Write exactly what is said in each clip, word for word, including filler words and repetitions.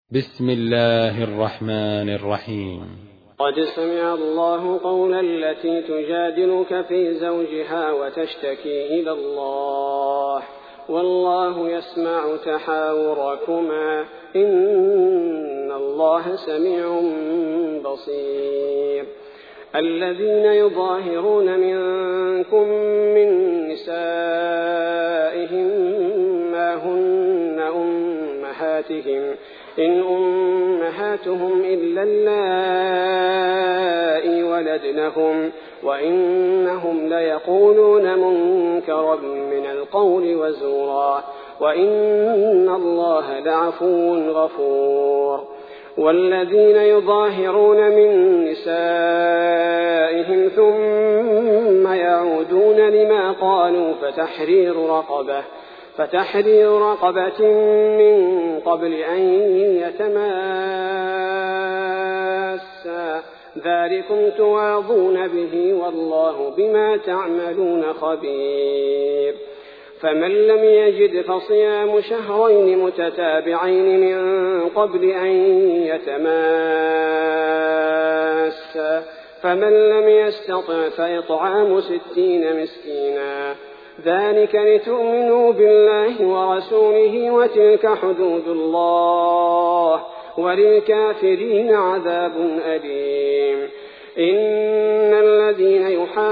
بسم الله الرحمن الرحيم. قد سمع الله قول التي تجادلك في زوجها وتشتكي إلى الله والله يسمع تحاوركما إن الله سميع بصير. الذين يظاهرون منكم من نسائهم ما هن أمهاتهم إن أمهاتهم إلا اللائي ولدنهم وإنهم ليقولون منكرا من القول وزورا وإن الله لعفو غفور. والذين يظاهرون من نسائهم ثم يعودون لما قالوا فتحرير رقبة فتحرير رقبة من قبل أن يتماسا ذلكم توعظون به والله بما تعملون خبير. فمن لم يجد فصيام شهرين متتابعين من قبل أن يتماسا فمن لم يستطع فإطعام ستين مسكينا ذلك لتؤمنوا بالله ورسوله وتلك حدود الله وللكافرين عذاب أليم. إن الذين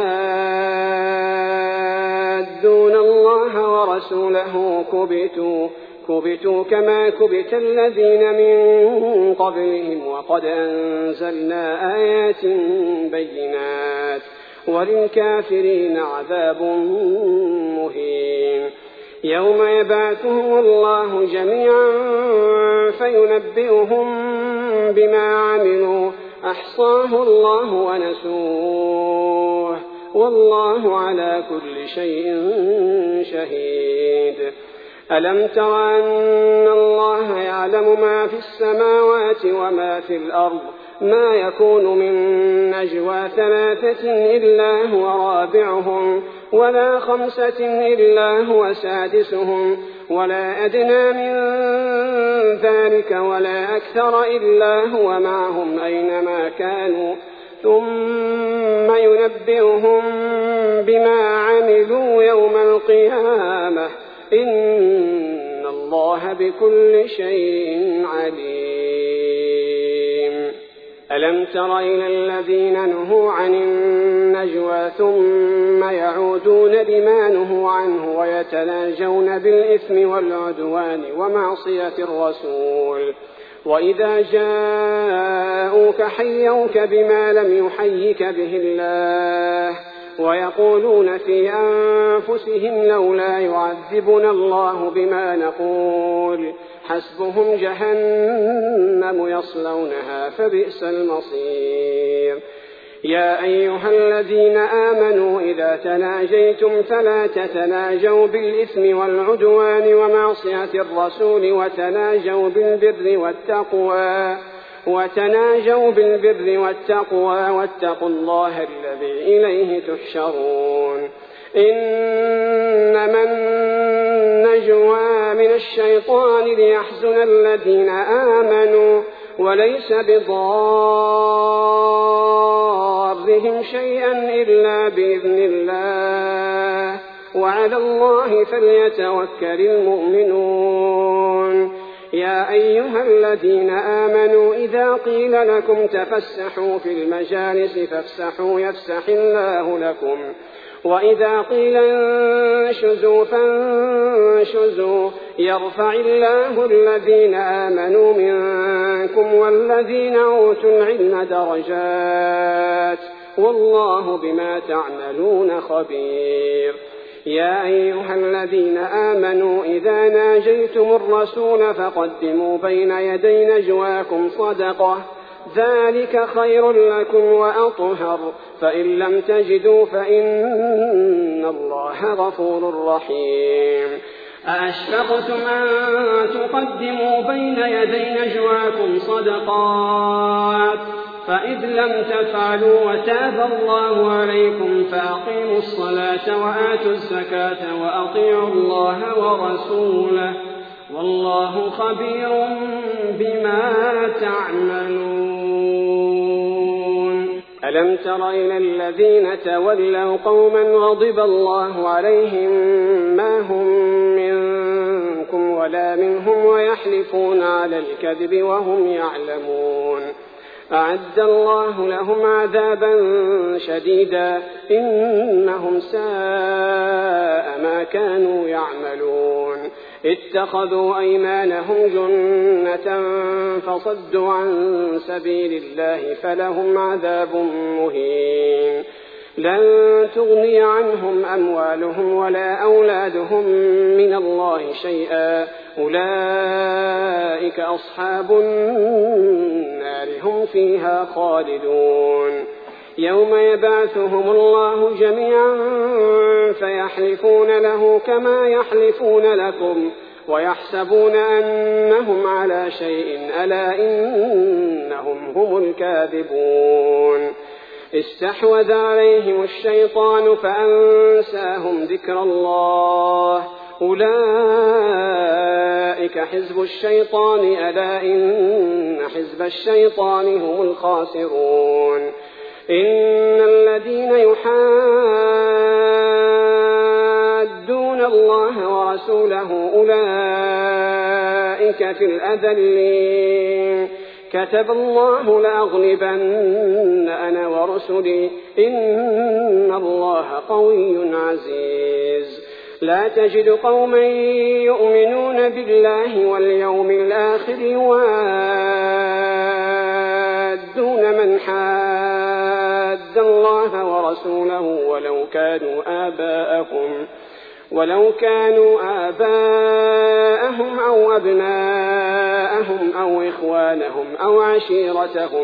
يحادون الله ورسوله كبتوا كبتوا كما كبت الذين من قبلهم وقد أنزلنا آيات بينات وللكافرين عذاب مهين. يوم يبعثهم الله جميعا فينبئهم بما عملوا أحصاه الله ونسوه والله على كل شيء شهيد. ألم تر أن الله يعلم ما في السماوات وما في الأرض ما يكون من نجوى ثلاثة إلا هو رابعهم ولا خمسة إلا هو سادسهم ولا أدنى من ذلك ولا أكثر إلا هو معهم أينما كانوا ثم ينبئهم بما عملوا يوم القيامة إن الله بكل شيء عليم. ألم تر إلى الذين نهوا عن النجوى ثم يعودون لما نهوا عنه ويتناجون بالإثم والعدوان ومعصية الرسول وإذا جاءوك حيوك بما لم يحيك به الله ويقولون في أنفسهم لولا يعذبنا الله بما نقول حسبهم جهنم يصلونها فبئس المصير. يا أيها الذين آمنوا إذا تناجيتم فلا تتناجوا بالإثم والعدوان ومعصية الرسول وتناجوا بالبر والتقوى وتناجوا بالبر والتقوى واتقوا الله الذي إليه تحشرون. إنما النجوى من الشيطان ليحزن الذين آمنوا وليس بضارهم شيئا إلا بإذن الله وعلى الله فليتوكل المؤمنون. يا أيها الذين آمنوا إذا قيل لكم تفسحوا في المجالس فافسحوا يفسح الله لكم وإذا قيل انشزوا فانشزوا يرفع الله الذين آمنوا منكم والذين أوتوا العلم درجات والله بما تعملون خبير. يا أيها الذين آمنوا إذا ناجيتم الرسول فقدموا بين يدي نجواكم صدقة ذلك خير لكم وأطهر فإن لم تجدوا فإن الله غفور رحيم. أأشفقتم أن تقدموا بين يدي نجواكم صدقات فإذ لم تفعلوا وتاب الله عليكم فأقيموا الصلاة وآتوا الزكاة وأطيعوا الله ورسوله والله خبير بما تعملون. ألم تر إلى الذين تولوا قوما غضب الله عليهم ما هم منكم ولا منهم ويحلفون على الكذب وهم يعلمون. أعد الله لهم عذابا شديدا إنهم ساء ما كانوا يعملون. اتخذوا أيمانهم جنة فصدوا عن سبيل الله فلهم عذاب مهين. لن تغني عنهم أموالهم ولا أولادهم من الله شيئا أولئك أصحاب النار هم فيها خالدون. يوم يبعثهم الله جميعا فيحلفون له كما يحلفون لكم ويحسبون أنهم على شيء ألا إنهم هم الكاذبون. استحوذ عليهم الشيطان فأنساهم ذكر الله أولئك حزب الشيطان ألا إن حزب الشيطان هم الخاسرون. إن الذين يحادون الله ورسوله أولئك في الأذلين. كتب الله لأغلبن أنا ورسلي إن الله قوي عزيز. لا تجد قوما يؤمنون بالله واليوم الآخر يوادون من حاد الله ورسوله ولو كانوا آباءهم ولو كانوا آباءهم أو أبناءهم أو إخوانهم أو عشيرتهم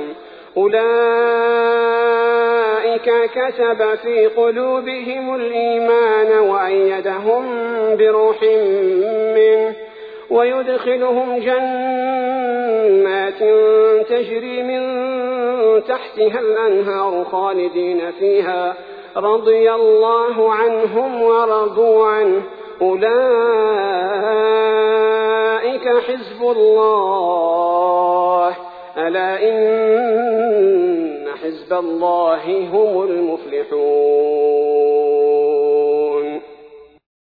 أولئك كتب في قلوبهم الإيمان وأيدهم بروح منه ويدخلهم جنات تجري من تحتها الأنهار خالدين فيها رضي الله عنهم ورضوا عنه أولئك حزب الله ألا إن حزب الله هم المفلحون.